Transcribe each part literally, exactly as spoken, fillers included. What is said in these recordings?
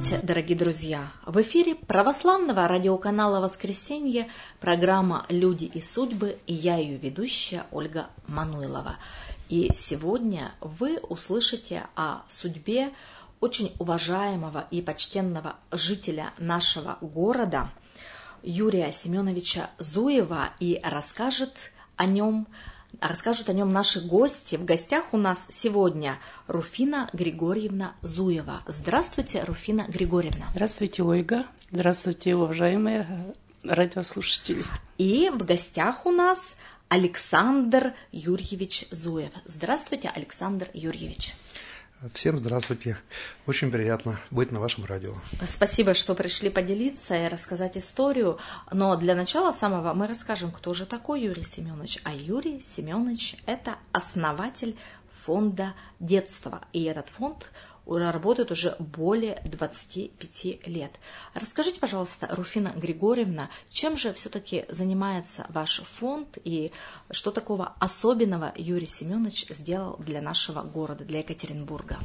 Здравствуйте, дорогие друзья! В эфире православного радиоканала «Воскресенье» программа «Люди и судьбы» и я ее ведущая Ольга Мануйлова. И сегодня вы услышите о судьбе очень уважаемого и почтенного жителя нашего города Юрия Семеновича Зуева, и расскажет о нем Расскажут о нем наши гости. В гостях у нас сегодня Руфина Григорьевна Зуева. Здравствуйте, Руфина Григорьевна. Здравствуйте, Ольга. Здравствуйте, уважаемые радиослушатели. И в гостях у нас Александр Юрьевич Зуев. Здравствуйте, Александр Юрьевич. Всем здравствуйте. Очень приятно быть на вашем радио. Спасибо, что пришли поделиться и рассказать историю. Но для начала самого мы расскажем, кто же такой Юрий Семенович. А Юрий Семенович – это основатель фонда детства. И этот фонд работает уже более двадцати пяти лет. Расскажите, пожалуйста, Руфина Григорьевна, чем же все-таки занимается ваш фонд и что такого особенного Юрий Семенович сделал для нашего города, для Екатеринбурга?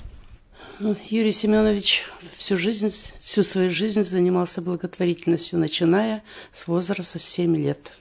Юрий Семенович всю жизнь, всю свою жизнь занимался благотворительностью, начиная с возраста семи лет.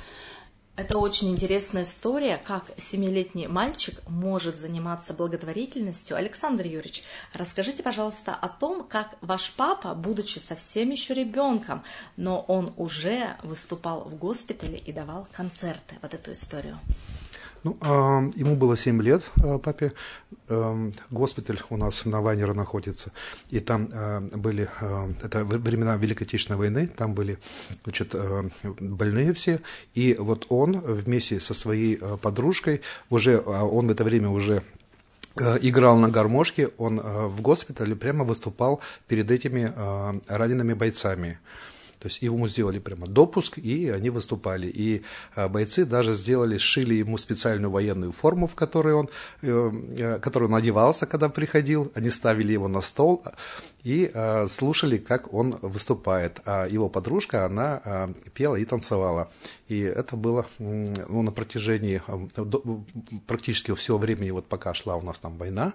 Это очень интересная история, как семилетний мальчик может заниматься благотворительностью. Александр Юрьевич, расскажите, пожалуйста, о том, как ваш папа, будучи совсем еще ребенком, но он уже выступал в госпитале и давал концерты. Вот эту историю. Ну, э, ему было семь лет, э, папе. Э, госпиталь у нас на Вайнера находится. И там э, были, э, это времена Великой Отечественной войны, там были, значит, э, больные все. И вот он вместе со своей э, подружкой, уже, он в это время уже э, играл на гармошке, он э, в госпитале прямо выступал перед этими э, ранеными бойцами. То есть ему сделали прямо допуск, и они выступали. И бойцы даже сделали, сшили ему специальную военную форму, в которой он, которую он одевался, когда приходил. Они ставили его на стол и слушали, как он выступает. А его подружка, она пела и танцевала. И это было, ну, на протяжении практически всего времени, вот пока шла у нас там война.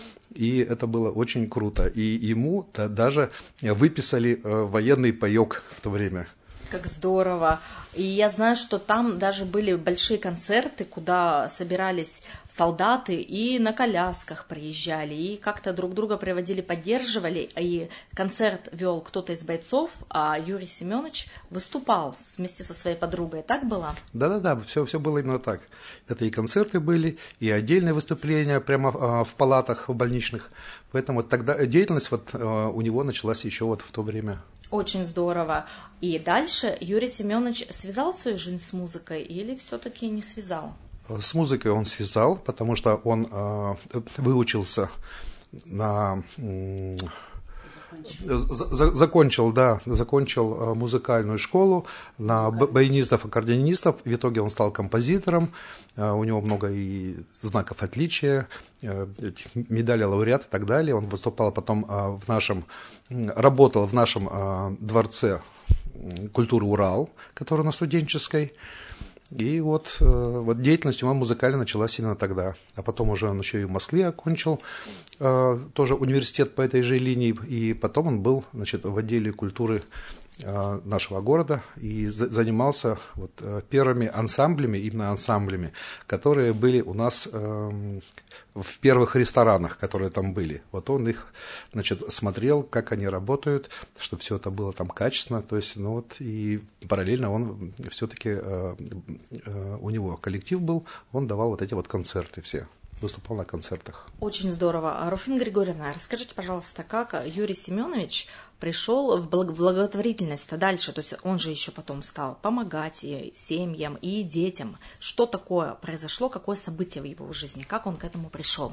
И это было очень круто. И ему даже выписали военный паёк в то время. Как здорово. И я знаю, что там даже были большие концерты, куда собирались солдаты и на колясках приезжали, и как-то друг друга приводили, поддерживали. И концерт вел кто-то из бойцов, а Юрий Семенович выступал вместе со своей подругой. Так было? Да-да-да, все, все было именно так. Это и концерты были, и отдельные выступления прямо в палатах в больничных. Поэтому тогда деятельность вот у него началась еще вот в то время. Очень здорово. И дальше Юрий Семенович связал свою жизнь с музыкой или все-таки не связал? С музыкой он связал, потому что он э, выучился на... Э, за, закончил, да, закончил музыкальную школу на баянистов, аккордеонистов. В итоге он стал композитором. У него много и знаков отличия, этих медалей лауреата и так далее. Он выступал потом в нашем, работал в нашем дворце культуры «Урал», который на Студенческой. И вот, вот деятельность его музыкальная началась именно тогда. А потом уже он еще и в Москве окончил тоже университет по этой же линии. И потом он был, значит, в отделе культуры нашего города и занимался вот первыми ансамблями, именно ансамблями, которые были у нас в первых ресторанах, которые там были. Вот он их, значит, смотрел, как они работают, чтобы все это было там качественно. То есть, ну вот, и параллельно он все-таки, у него коллектив был, он давал вот эти вот концерты все. Выступал на концертах. Очень здорово. Руфина Григорьевна, расскажите, пожалуйста, как Юрий Семенович пришел в благотворительность-то дальше? То есть он же еще потом стал помогать и семьям, и детям. Что такое произошло, какое событие в его жизни? Как он к этому пришел?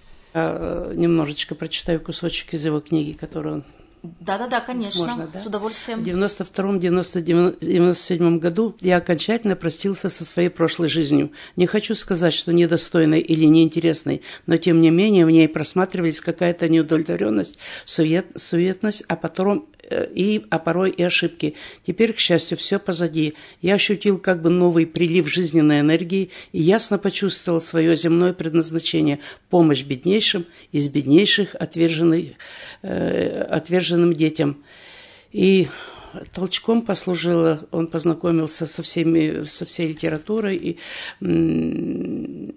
Я немножечко прочитаю кусочек из его книги, которую он... Да-да-да, конечно, Можно, да? С удовольствием. В девяносто втором — девяносто седьмом году я окончательно простился со своей прошлой жизнью. Не хочу сказать, что недостойной или неинтересной, но тем не менее в ней просматривались какая-то неудовлетворенность, сует, суетность, а потом и, а порой и ошибки. Теперь, к счастью, все позади. Я ощутил как бы новый прилив жизненной энергии и ясно почувствовал свое земное предназначение – помощь беднейшим из беднейших отверженных, э, отверженным детям. И толчком послужило, он познакомился со, всеми, со всей литературой и м-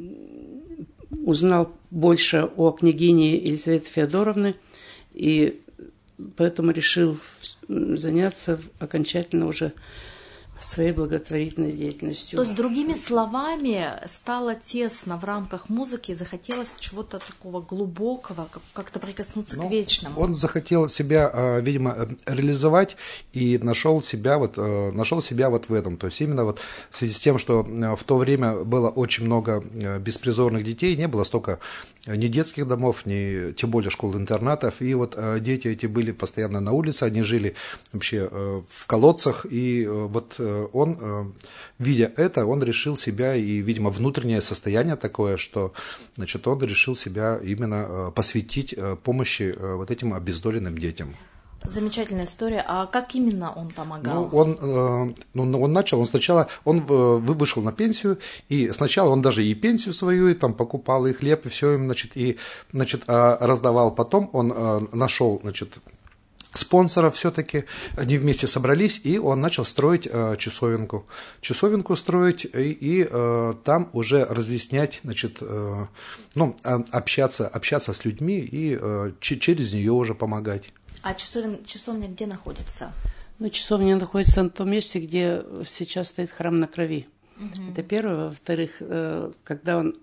узнал больше о княгине Елизаветы Феодоровны, и поэтому решил заняться окончательно уже своей благотворительной деятельностью. То есть, другими словами, стало тесно в рамках музыки, захотелось чего-то такого глубокого, как-то прикоснуться ну, к вечному. Он захотел себя, видимо, реализовать и нашел себя вот, нашел себя вот в этом. То есть именно вот в связи с тем, что в то время было очень много беспризорных детей, не было столько ни детских домов, ни тем более школ-интернатов, и вот дети эти были постоянно на улице, они жили вообще в колодцах, и вот он, видя это, он решил себя, и, видимо, внутреннее состояние такое, что, значит, он решил себя именно посвятить помощи вот этим обездоленным детям. Замечательная история. А как именно он помогал? Ну, он, ну, он начал, он сначала, он вышел на пенсию, и сначала он даже и пенсию свою, и там покупал и хлеб, и все им, значит, и, значит, раздавал. Потом он нашел, значит, спонсоров все-таки, они вместе собрались, и он начал строить э, часовенку. Часовенку строить, и, и э, там уже разъяснять, значит, э, ну, общаться, общаться с людьми и э, ч- через нее уже помогать. А часовен, часовня где находится? Ну, часовня находится на том месте, где сейчас стоит храм на Крови. Угу. Это первое. Во-вторых, э, когда он...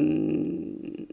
Э,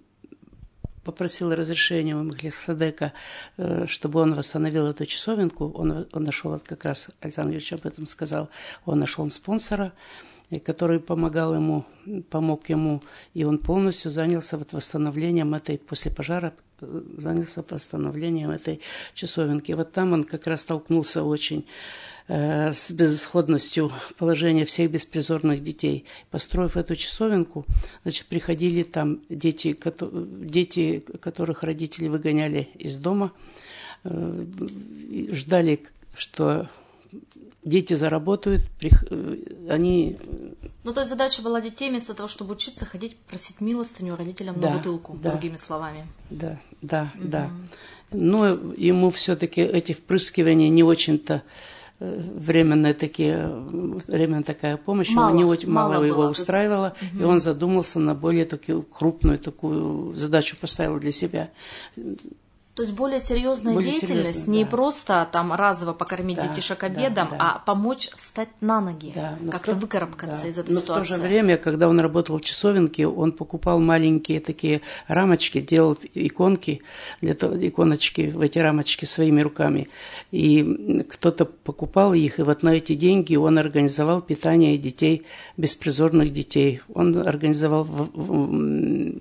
попросил разрешения у Мелхиседека, чтобы он восстановил эту часовенку. Он, он нашел, вот как раз Александр Ильич об этом сказал, он нашел спонсора, который помогал ему, помог ему, и он полностью занялся вот восстановлением этой, после пожара, занялся восстановлением этой часовенки. Вот там он как раз столкнулся очень э, с безысходностью положения всех беспризорных детей. Построив эту часовенку, значит, приходили там дети, ко- дети, которых родители выгоняли из дома, э, ждали, что дети заработают, они... Ну, то есть задача была детей вместо того, чтобы учиться, ходить просить милостыню родителям да, на бутылку, да, другими словами. Да, да, угу. да. Но ему все-таки эти впрыскивания не очень-то временные такие, временная такая помощь, мало, не очень, мало, мало его было, устраивала, угу. И он задумался на более такую крупную такую задачу, поставил для себя. То есть более серьезная более деятельность, серьезно, не да. просто там разово покормить да, детишек обедом, да, да. а помочь встать на ноги, да, как-то в... выкарабкаться да. из этой но ситуации. Но в то же время, когда он работал в часовенке, он покупал маленькие такие рамочки, делал иконки, для того, иконочки в эти рамочки своими руками. И кто-то покупал их, и вот на эти деньги он организовал питание детей, беспризорных детей. Он организовал... В, в,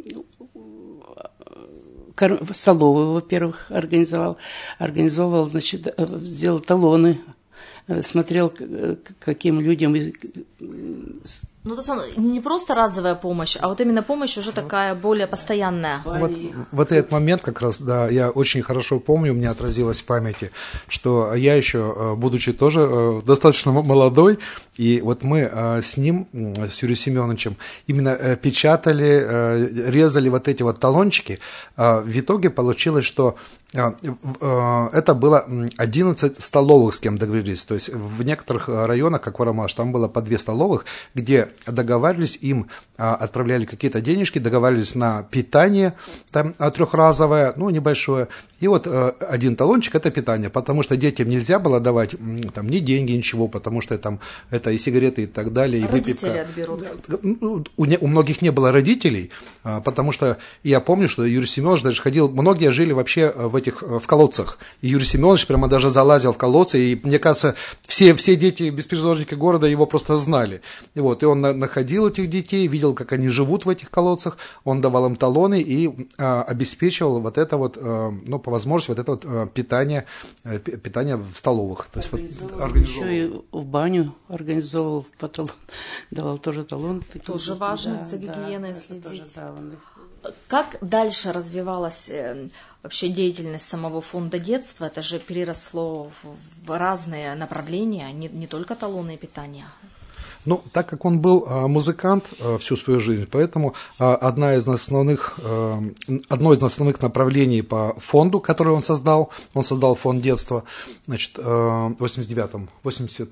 столовую, во-первых, организовал, организовывал, значит, сделал талоны, смотрел, каким людям... Ну, то есть не просто разовая помощь, а вот именно помощь уже такая более постоянная. Вот, вот этот момент как раз, да, я очень хорошо помню, у меня отразилось в памяти, что я еще, будучи тоже достаточно молодой, и вот мы с ним, с Юрием Семеновичем, именно печатали, резали вот эти вот талончики. В итоге получилось, что это было одиннадцать столовых, с кем договорились. То есть в некоторых районах, как Воромаш, там было по две столовых, где договаривались, им отправляли какие-то денежки, договаривались на питание там трехразовое, ну, небольшое. И вот один талончик – это питание, потому что детям нельзя было давать там ни деньги, ничего, потому что там это и сигареты и так далее, и родители выпивка. Отберут. У, не, у многих не было родителей, потому что я помню, что Юрий Семенович даже ходил, многие жили вообще в этих, в колодцах. И Юрий Семенович прямо даже залазил в колодцы, и, мне кажется, все, все дети беспризорники города его просто знали. И вот, и он он на, находил этих детей, видел, как они живут в этих колодцах, он давал им талоны и а, обеспечивал вот это вот, а, ну, по возможности, вот это вот а, питание, а, питание в столовых. То есть, организовал, вот, организовал. Еще и в баню организовал, в потолон, давал тоже талон. Тоже важно да, за гигиеной да, следить. Тоже, да, он... Как дальше развивалась э, вообще деятельность самого фонда детства? Это же переросло в, в разные направления, не, не только талоны и питание. Ну, так как он был а, музыкант а, всю свою жизнь, поэтому а, одна из основных, а, одно из основных направлений по фонду, который он создал, он создал фонд детства, значит, а, в восемьдесят девятом, восемьдесят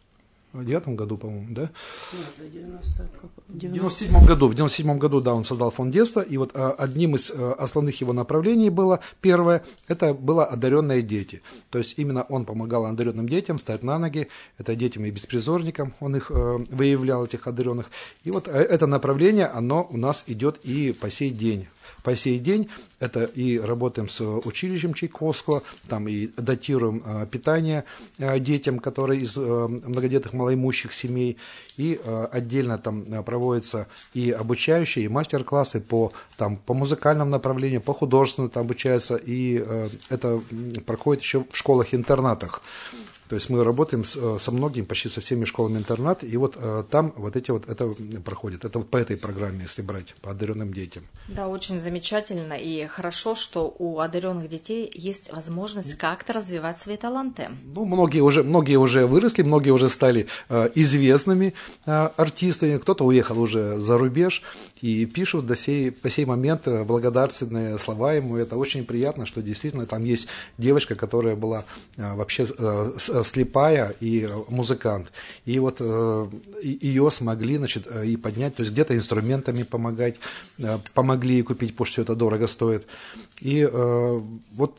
девятом году, по-моему, да? Нет, девяносто, в девяносто седьмом году, в девяносто седьмом году, да, он создал фонд детства, и вот а, одним из а, основных его направлений было, первое, это было одаренные дети. То есть именно он помогал одаренным детям встать на ноги, это детям и беспризорникам, он их а, выявлял, этих одаренных. И вот а, это направление, оно у нас идет и по сей день. По сей день это и работаем с училищем Чайковского, там и датируем э, питание э, детям, которые из э, многодетных малоимущих семей, и э, отдельно там проводятся и обучающие, и мастер-классы по, там, по музыкальному направлению, по художественному там обучаются, и э, это проходит еще в школах-интернатах. То есть мы работаем с, со многими, почти со всеми школами-интернат, и вот э, там вот эти вот это проходит. Это вот по этой программе, если брать, по одаренным детям. Да, очень замечательно и хорошо, что у одаренных детей есть возможность как-то развивать свои таланты. Ну, многие уже, многие уже выросли, многие уже стали э, известными э, артистами, кто-то уехал уже за рубеж и пишут до сей, по сей момент благодарственные слова ему. Это очень приятно, что действительно там есть девочка, которая была э, вообще э, слепая и музыкант. И вот э, ее смогли, значит, и поднять, то есть где-то инструментами помогать, э, помогли ей купить, потому что все это дорого стоит. И э, вот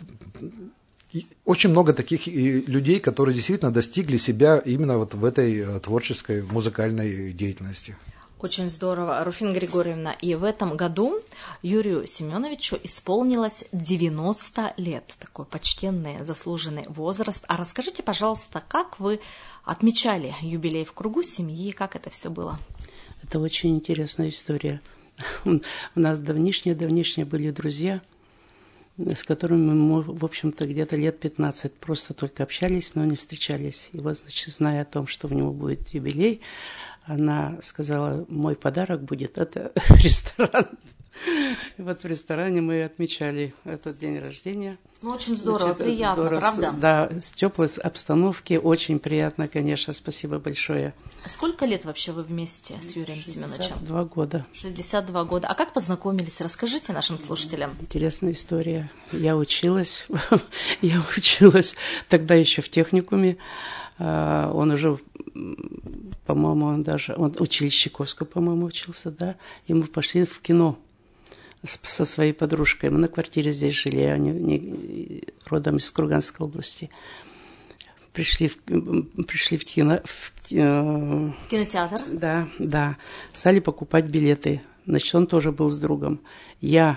и очень много таких людей, которые действительно достигли себя именно вот в этой творческой музыкальной деятельности. Очень здорово, Руфина Григорьевна. И в этом году Юрию Семеновичу исполнилось девяносто лет. Такой почтенный, заслуженный возраст. А расскажите, пожалуйста, как вы отмечали юбилей в кругу семьи, как это все было? Это очень интересная история. У нас давнишние-давнишние были друзья, с которыми мы, в общем-то, где-то лет пятнадцать просто только общались, но не встречались. И вот, значит, зная о том, что у него будет юбилей, она сказала, мой подарок будет, это ресторан. И вот в ресторане мы отмечали этот день рождения. Ну, очень здорово, Значит, приятно, здорово, правда? Да, с теплой обстановки, очень приятно, конечно, спасибо большое. А сколько лет вообще вы вместе с Юрием Семеновичем? шестьдесят два года. шестьдесят два года. А как познакомились? Расскажите нашим слушателям. Интересная история. Я училась, я училась тогда еще в техникуме. Он уже, по-моему, он даже, он учились Чайковского, по-моему, учился, да. И мы пошли в кино со своей подружкой. Мы на квартире здесь жили, они не, родом из Курганской области. Пришли в, пришли в, кино, в, в кинотеатр? Да, да. Стали покупать билеты. Значит, он тоже был с другом. Я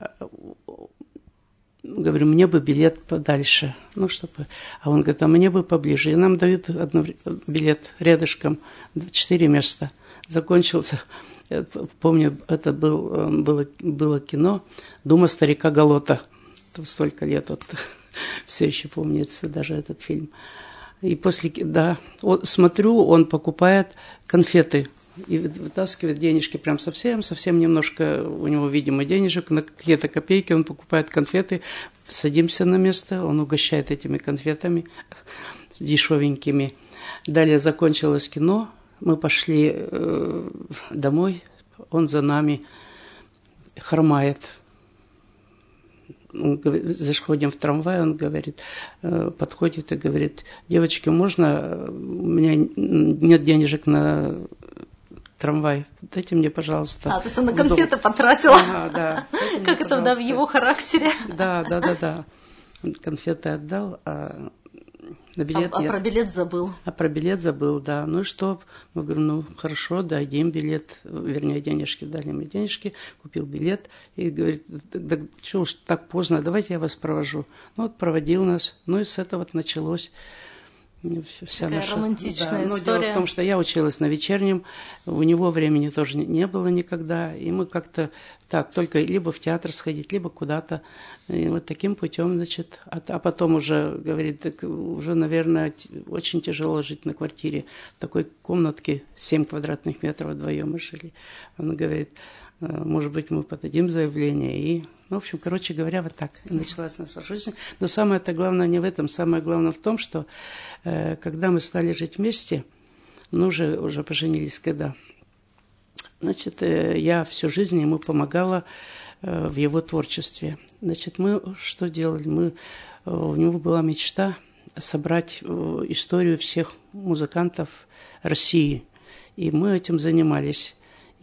говорю, мне бы билет подальше. Ну, чтобы... А он говорит, а мне бы поближе. И нам дают одно... билет рядышком, четыре места. Закончился... Помню, это был, было, было кино «Дума старика Голота». Там столько лет, вот, все еще помнится даже этот фильм. И после, да, вот, смотрю, он покупает конфеты и вытаскивает денежки, прям совсем, совсем немножко у него, видимо, денежек, на какие-то копейки он покупает конфеты, садимся на место, он угощает этими конфетами дешевенькими. Далее закончилось кино. Мы пошли э, домой, он за нами хромает. Он говорит, заходим в трамвай, он говорит, э, подходит и говорит, девочки, можно, у меня нет денежек на трамвай, дайте мне, пожалуйста. А, то есть он на конфеты потратил. Ага, да. Как это, да, в его характере. Да, да, да, да. Он конфеты отдал, а... Билет а, а про билет забыл. А про билет забыл, да. Ну и что? Мы говорим, ну хорошо, дадим билет, вернее, денежки, дали мне денежки, купил билет. И говорит, да что уж так поздно, давайте я вас провожу. Ну вот проводил нас, ну и с этого вот началось. Вся Такая наша... романтичная да, история. Но дело в том, что я училась на вечернем, у него времени тоже не было никогда, и мы как-то так, только либо в театр сходить, либо куда-то, и вот таким путем, значит, а, а потом уже, говорит, так уже, наверное, очень тяжело жить на квартире, в такой комнатке, семь квадратных метров вдвоем мы жили. Он говорит, может быть, мы подадим заявление, и, ну, в общем, короче говоря, вот так и началась наша жизнь. Но самое-то главное не в этом, самое главное в том, что э, когда мы стали жить вместе, ну, уже, уже поженились когда, значит, э, я всю жизнь ему помогала э, в его творчестве. Значит, мы что делали? Мы, э, у него была мечта собрать э, историю всех музыкантов России, и мы этим занимались.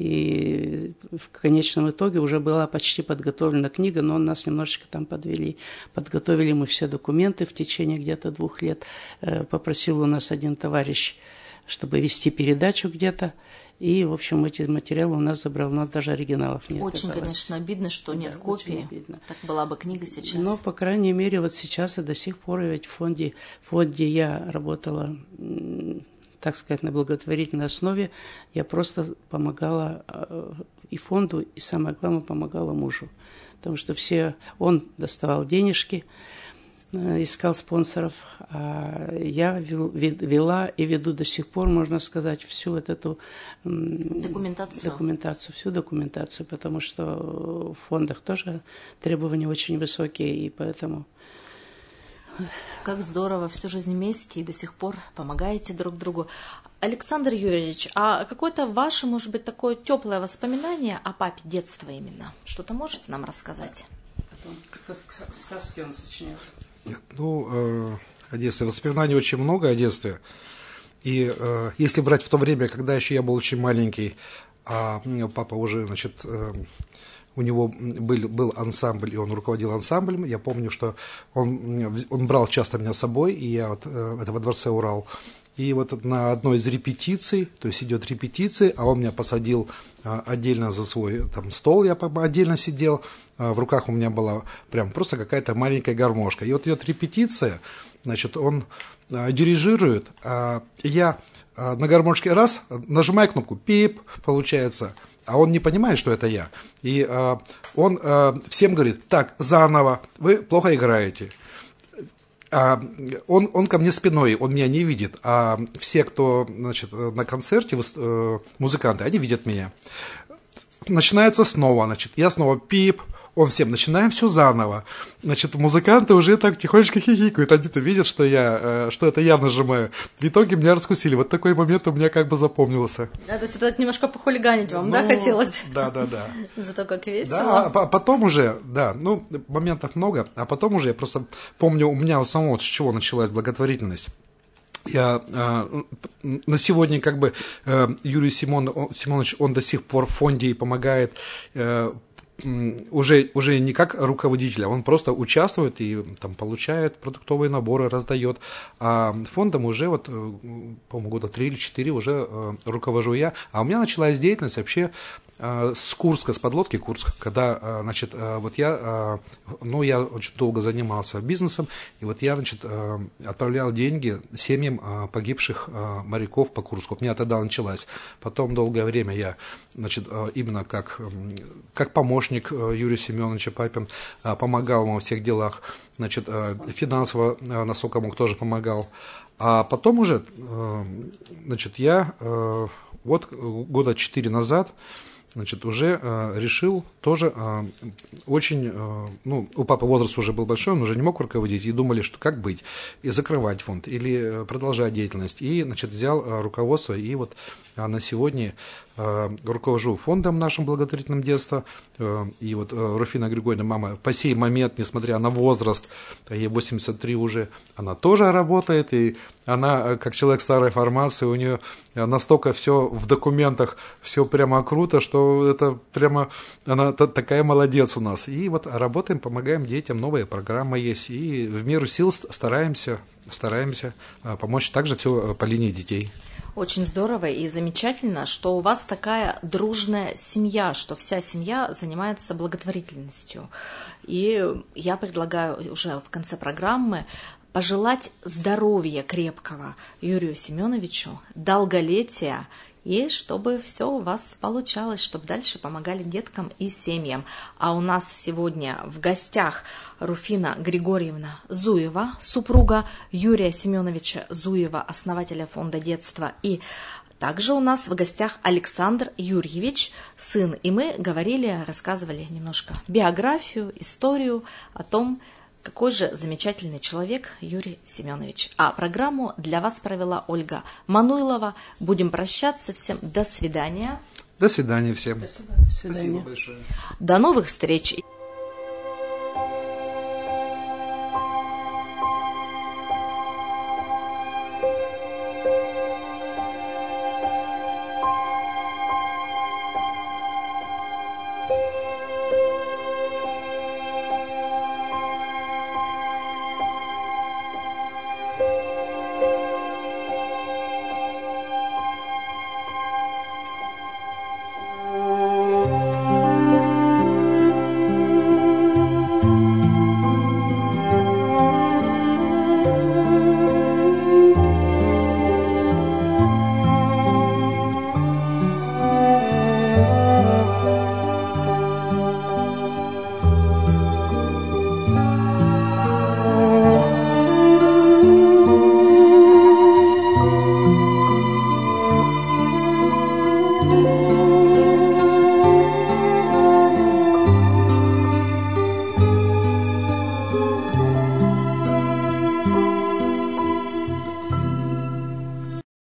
И в конечном итоге уже была почти подготовлена книга, но нас немножечко там подвели. Подготовили мы все документы в течение где-то двух лет. Попросил у нас один товарищ, чтобы вести передачу где-то. И, в общем, эти материалы у нас забрал. У нас даже оригиналов нет. Очень, конечно, обидно, что нет да, копии. Так была бы книга сейчас. Но, по крайней мере, вот сейчас и до сих пор ведь в фонде, в фонде я работала, так сказать, на благотворительной основе, я просто помогала и фонду, и самое главное, помогала мужу. Потому что все, он доставал денежки, искал спонсоров, а я вела и веду до сих пор, можно сказать, всю вот эту документацию. документацию, всю документацию, потому что в фондах тоже требования очень высокие, и поэтому... Как здорово, всю жизнь вместе и до сих пор помогаете друг другу. Александр Юрьевич, а какое-то ваше, может быть, такое теплое воспоминание о папе детства именно? Что-то можете нам рассказать? Как сказки он сочинял. Ну, э, о детстве. Воспоминаний очень много о детстве. И э, если брать в то время, когда еще я был очень маленький, а папа уже, значит... Э, у него был, был ансамбль, и он руководил ансамблем. Я помню, что он, он брал часто меня с собой, и я вот, это во дворце Урал. И вот на одной из репетиций, то есть идет репетиция, а он меня посадил отдельно за свой там, стол, я отдельно сидел, в руках у меня была прям просто какая-то маленькая гармошка. И вот идет репетиция, значит, он дирижирует, а я на гармошке раз, нажимаю кнопку, пип, получается, а он не понимает, что это я. И э, он э, всем говорит, так, заново, вы плохо играете. А, он, он ко мне спиной, он меня не видит, а все, кто, значит, на концерте, э, музыканты, они видят меня. Начинается снова, значит, я снова пип, он всем, начинаем все заново. Значит, музыканты уже так тихонечко хихикают, они-то видят, что, я, что это я нажимаю. В итоге меня раскусили. Вот такой момент у меня как бы запомнился. Да, то есть это немножко похулиганить вам, ну, да, хотелось? Да, да, да. Зато как весело. Да, а потом уже, да, ну, моментов много, а потом уже я просто помню, у меня у самого с чего началась благотворительность. Я э, на сегодня как бы э, Юрий Симон, Симонович, он до сих пор в фонде и помогает э, уже, уже не как руководитель, а он просто участвует и там получает продуктовые наборы, раздает. А фондом уже вот, по-моему, года три или четыре уже э, руковожу я. А у меня началась деятельность вообще э, с Курска, с подлодки Курск, когда, э, значит, э, вот я, э, ну, я очень долго занимался бизнесом, и вот я, значит, э, отправлял деньги семьям э, погибших э, моряков по Курску. У меня тогда началась. Потом долгое время я, значит, э, именно как, как помощник Юрия Семеновича Папин, помогал ему во всех делах, значит, финансово, насколько мог, тоже помогал. А потом уже, значит, я вот года четыре назад, значит, уже решил тоже очень, ну, у папы возраст уже был большой, он уже не мог руководить, и думали, что как быть, и закрывать фонд, или продолжать деятельность. И, значит, взял руководство, и вот на сегодня руковожу фондом нашим благотворительным детства. И вот Руфина Григорьевна, мама, по сей момент, несмотря на возраст, ей восемьдесят три уже, она тоже работает, и она, как человек старой формации, у нее настолько все в документах, все прямо круто, что это прямо, она такая молодец у нас. И вот работаем, помогаем детям, новая программа есть, и в меру сил стараемся, стараемся помочь также все по линии детей. Очень здорово и замечательно, что у вас такая дружная семья, что вся семья занимается благотворительностью. И я предлагаю уже в конце программы пожелать здоровья крепкого Юрию Семеновичу, долголетия, и чтобы все у вас получалось, чтобы дальше помогали деткам и семьям. А у нас сегодня в гостях Руфина Григорьевна Зуева, супруга Юрия Семеновича Зуева, основателя фонда детства, и также у нас в гостях Александр Юрьевич, сын, и мы говорили, рассказывали немножко биографию, историю о том, какой же замечательный человек Юрий Семенович. А программу для вас провела Ольга Мануйлова. Будем прощаться. Всем до свидания. До свидания всем. Спасибо. До свидания. Спасибо большое. До новых встреч.